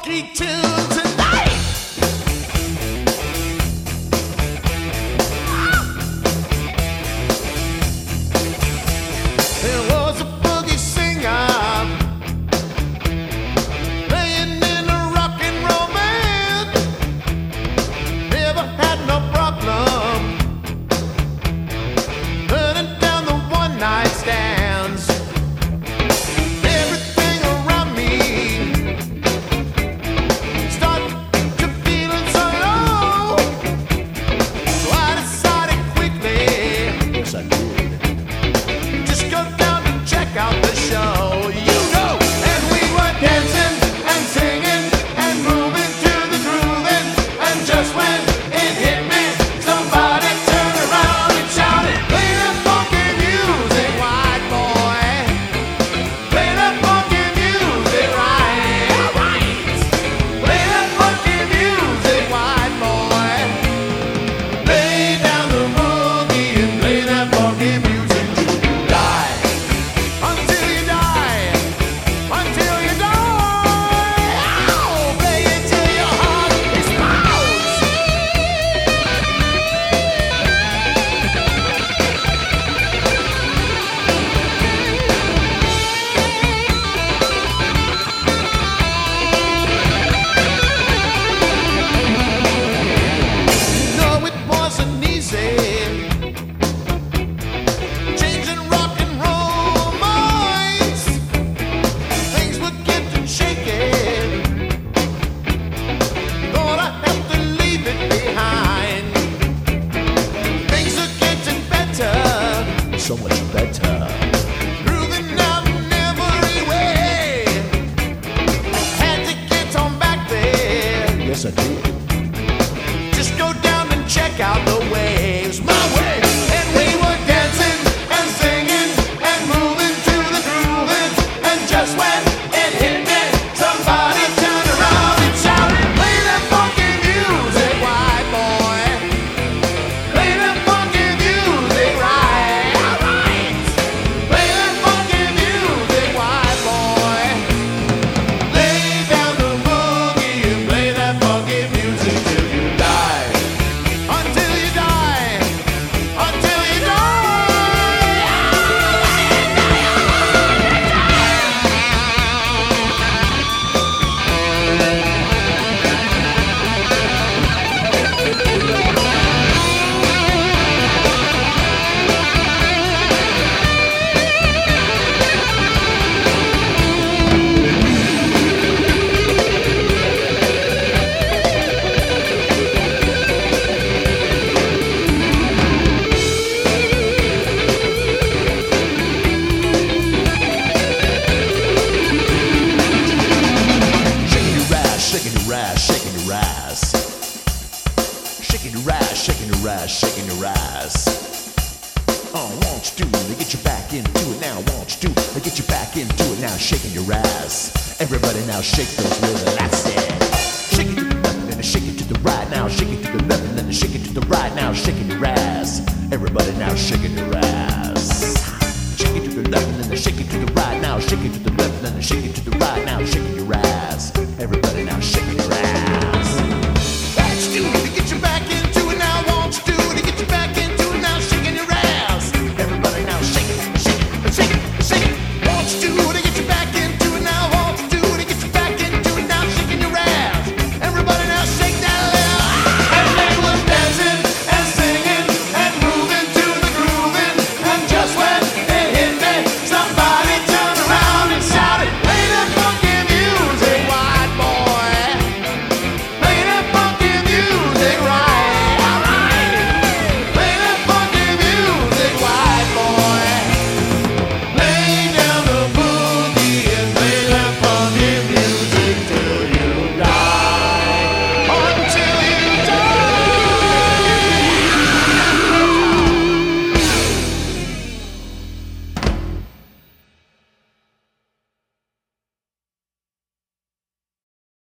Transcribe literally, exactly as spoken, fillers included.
funky tune tonight. There was a boogie singer playing in a rock and roll band. Never had no problem burning down the one night stands. Everything around me started to feeling so low. So I decided quickly, yes I did, just go down and check out the show. You know, and we were dancing and singing and moving to the grooving, and just when it hit me, somebody turned around and shouted, "Play that funky music, white boy. Play that funky music, right, right. Play that funky music, white boy. Lay down the boogie and play that funky music till you die. Until you die, until you die. Ow, play it till your heart explodes." No, it wasn't easy changing rock and roll minds. Things were getting shaky. Thought I'd have to leave it behind. Things are getting better, so much better. Grooving out in every way. Had to get on back there. Yes, I did. Just go down and check out the waves my way. And we were dancing and singing and moving to the grooving, and just when it hit me, somebody turned around and shouted, "Play that funky music, white boy. Play that funky music, right, right. Play that funky music, white boy. Lay down the boogie and play that funky music till you die. Until you die, until you die." Shaking your ass, shaking your ass, shaking your ass, shaking your ass, shaking your ass, shaking your ass. Oh, won't you do to get you back into it now? Won't you do to get you back into it now? Shaking your ass. Everybody now shake those rhythms. That's it. Shake it to the left and then shake it to the right now. Shake it to the left and then shake it to the right now. Shaking your ass. Everybody now shaking your ass. Shake it to the left and then shake it to the right now. Shake it to the left and then shake it to the right now. Shake